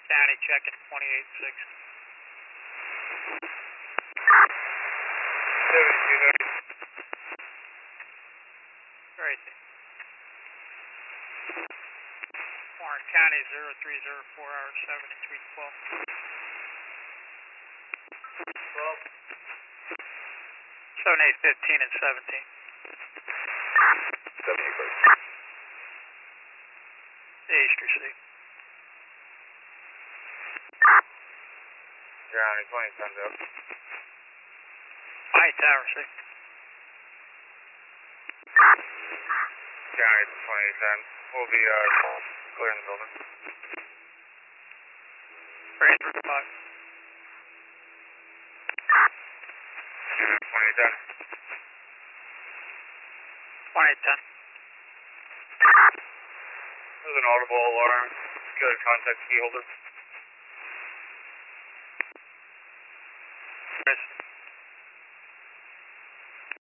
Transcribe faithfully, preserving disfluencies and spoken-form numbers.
County checking twenty-eight six. Right. Warren County zero three zero four hour seventy-three twelve. twelve. seventy-eight fifteen and seventeen. seventy-eight first. East receipt. County twenty times up. twenty ten receipt. County twenty ten. We'll be uh, clearing the building. Ranger five. twenty ten. twenty ten. There's an audible alarm. Go to contact key holder. Chris.